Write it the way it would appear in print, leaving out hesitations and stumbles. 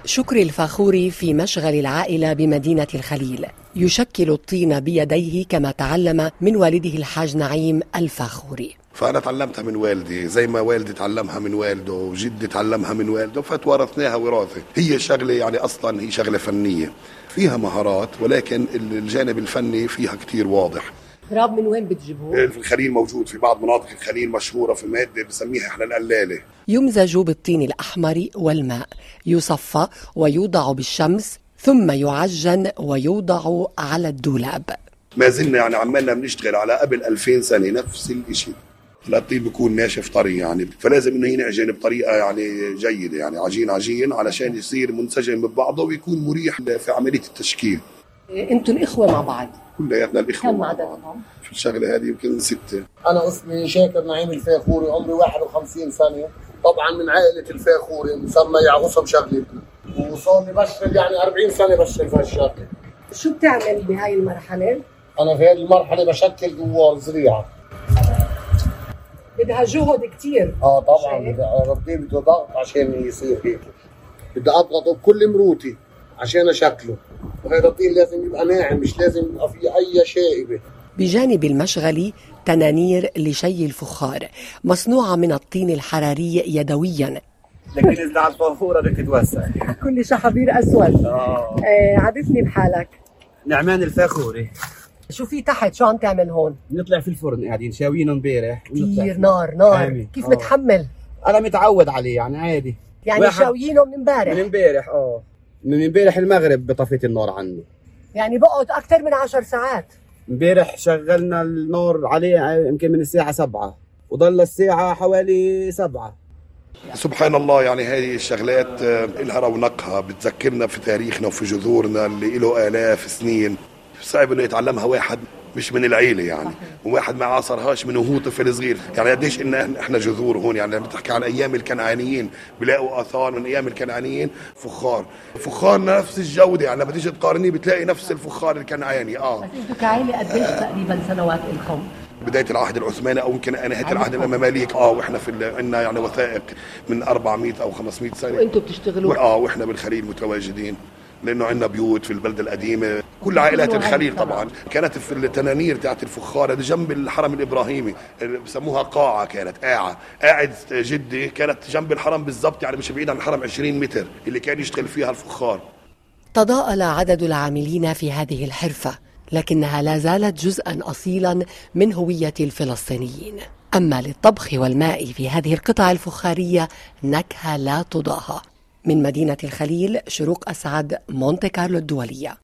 شكري الفاخوري في مشغل العائلة بمدينة الخليل، يشكل الطين بيديه كما تعلم من والده الحاج نعيم الفاخوري. فأنا تعلمتها من والدي زي ما والدي تعلمها من والده وجدي تعلمها من والده، فتوارثناها وراثة. هي شغلة يعني أصلا هي شغلة فنية فيها مهارات، ولكن الجانب الفني فيها كتير واضح. راب من وين بتجيبوه؟ في الخليل موجود، في بعض مناطق الخليل مشهورة في مادة بسميها احنا القلالة. يمزج بالطين الأحمر والماء، يصفى ويوضع بالشمس ثم يعجن ويوضع على الدولاب. ما زلنا يعني عمالنا بنشتغل على قبل 2000 سنة نفس الاشي. الطين بيكون ناشف طري يعني، فلازم انه ينعجن بطريقة يعني جيدة، يعني عجين علشان يصير منسجم ببعضه ويكون مريح في عملية التشكيل. انتوا الإخوة مع بعض؟ كلياتنا الإخوة. كم عددكم؟ في الشغلة هذه يمكن 6. أنا اسمي شاكر نعيم الفاخوري، عمري 51 سنة، طبعا من عائلة الفاخوري مسمى يعغصها بشغلتنا، وصار لي بشتغل يعني 40 سنة بشتغل في هالشغلة. شو بتعمل بهاي المرحلة؟ أنا في هذه المرحلة بشكل دوار زريعة. بدها جهد كتير. طبعا ربي بده ضغط عشان يصير هيك، بدي أضغطه بكل مروتي عشان أشكله، وهذا الطين لازم يبقى ناعم، مش لازم يبقى فيه أي شائبة. بجانب المشغل تنانير لشي الفخار مصنوعة من الطين الحراري يدويا، لكن إذا على الفخورة بدك تتوسع. كل شحبير أسود. عرفني بحالك. نعمان الفاخوري. شو في تحت؟ شو عم تعمل هون؟ نطلع في الفرن قاعدين شاوينه امبارح. كثير نار. كيف متحمل؟ أنا متعود عليه يعني عادي. يعني شاويينه من امبارح؟ من امبارح من امبارح المغرب بطفيت النار عنه. يعني بقعد أكثر من 10 ساعات. امبارح شغلنا النار عليه يمكن من الساعة 7 وضل الساعة حوالي 7. سبحان الله، يعني هذه الشغلات لها رونقها، بتذكرنا في تاريخنا وفي جذورنا اللي له آلاف سنين. صعب انه يتعلمها واحد مش من العيلة يعني، وواحد ما عاصرهاش من وهو طفل صغير. يعني قديش ان احنا جذور هون، يعني لما بتحكي عن ايام الكنعانيين بلاقوا اثار من ايام الكنعانيين. فخار نفس الجودة، يعني لما تيجي تقارنيه بتلاقي نفس الفخار الكنعاني. بس انتوا كعائلة قديش تقريبا سنوات لكم؟ بداية العهد العثماني او يمكن نهاية العهد المماليك. واحنا عندنا يعني وثائق من 400 او 500 سنة. وانتوا بتشتغلوا؟ واحنا بالخليل متواجدين، لانه عندنا بيوت في البلدة القديمة. كل عائلات الخليل طبعا كانت في التنانير تاعت الفخار جنب الحرم الابراهيمي، بسموها قاعة، كانت قاعد جدي كانت جنب الحرم بالضبط، يعني مش بعيد عن الحرم 20 متر اللي كان يشتغل فيها الفخار. تضاءل عدد العاملين في هذه الحرفة، لكنها لا زالت جزءا أصيلا من هوية الفلسطينيين. أما للطبخ والماء في هذه القطع الفخارية نكهة لا تضاهى. من مدينة الخليل، شروق أسعد، مونتي كارلو الدولية.